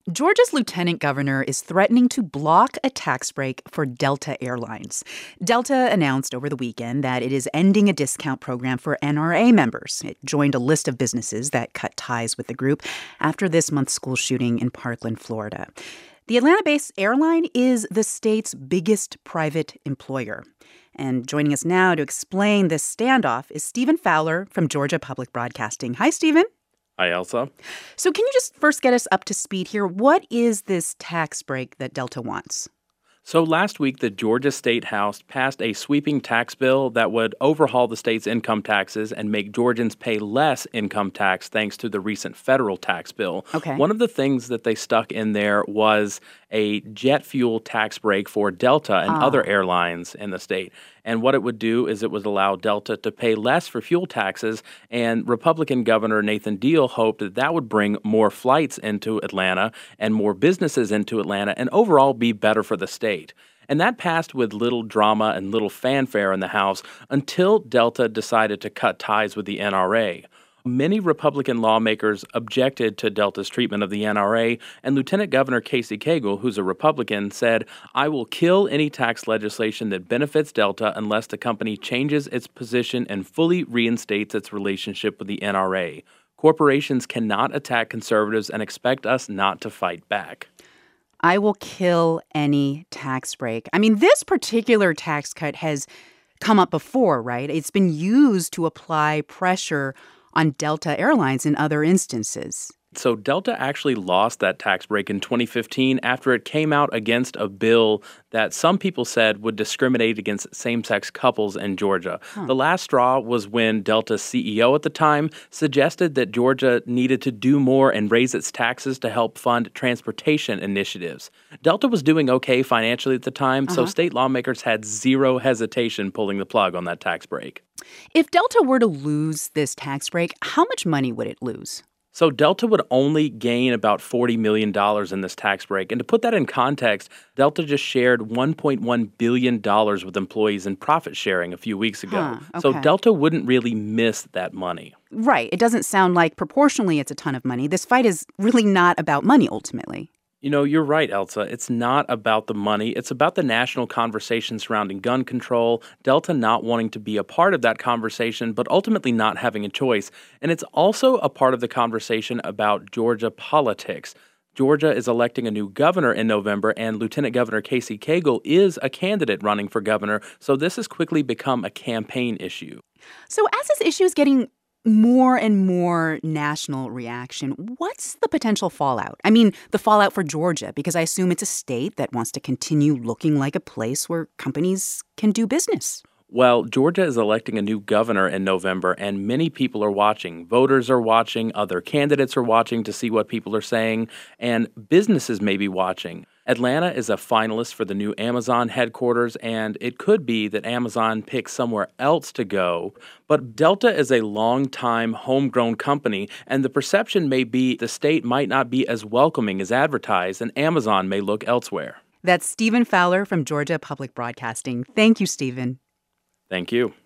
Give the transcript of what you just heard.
Georgia's lieutenant governor is threatening to block a tax break for Delta Airlines. Delta announced over the weekend that it is ending a discount program for NRA members. It joined a list of businesses that cut ties with the group after this month's school shooting in Parkland, Florida. The Atlanta-based airline is the state's biggest private employer. And joining us now to explain this standoff is Stephen Fowler from Georgia Public Broadcasting. Hi, Stephen. Hi, Elsa. So can you just first get us up to speed here? What is this tax break that Delta wants? So last week, the Georgia State House passed a sweeping tax bill that would overhaul the state's income taxes and make Georgians pay less income tax thanks to the recent federal tax bill. Okay. One of the things that they stuck in there was a jet fuel tax break for Delta and other airlines in the state. And what it would do is it would allow Delta to pay less for fuel taxes, and Republican Governor Nathan Deal hoped that that would bring more flights into Atlanta and more businesses into Atlanta and overall be better for the state. And that passed with little drama and little fanfare in the House until Delta decided to cut ties with the NRA. Many Republican lawmakers objected to Delta's treatment of the NRA, and Lieutenant Governor Casey Cagle, who's a Republican, said, "I will kill any tax legislation that benefits Delta unless the company changes its position and fully reinstates its relationship with the NRA. Corporations cannot attack conservatives and expect us not to fight back." I will kill any tax break. I mean, this particular tax cut has come up before, right? It's been used to apply pressure on Delta Airlines in other instances. So Delta actually lost that tax break in 2015 after it came out against a bill that some people said would discriminate against same-sex couples in Georgia. The last straw was when Delta's CEO at the time suggested that Georgia needed to do more and raise its taxes to help fund transportation initiatives. Delta was doing okay financially at the time, so state lawmakers had zero hesitation pulling the plug on that tax break. If Delta were to lose this tax break, how much money would it lose? So Delta would only gain about $40 million in this tax break. And to put that in context, Delta just shared $1.1 billion with employees in profit sharing a few weeks ago. So Delta wouldn't really miss that money. Right. It doesn't sound like proportionally it's a ton of money. This fight is really not about money ultimately. You know, you're right, Elsa. It's not about the money. It's about the national conversation surrounding gun control, Delta not wanting to be a part of that conversation, but ultimately not having a choice. And it's also a part of the conversation about Georgia politics. Georgia is electing a new governor in November, and Lieutenant Governor Casey Cagle is a candidate running for governor, so this has quickly become a campaign issue. So as this issue is getting more and more national reaction, what's the potential fallout? I mean, the fallout for Georgia, because I assume it's a state that wants to continue looking like a place where companies can do business. Well, Georgia is electing a new governor in November, and many people are watching. Voters are watching, other candidates are watching to see what people are saying, and businesses may be watching. Atlanta is a finalist for the new Amazon headquarters, and it could be that Amazon picks somewhere else to go. But Delta is a long-time homegrown company, and the perception may be the state might not be as welcoming as advertised, and Amazon may look elsewhere. That's Stephen Fowler from Georgia Public Broadcasting. Thank you, Stephen. Thank you.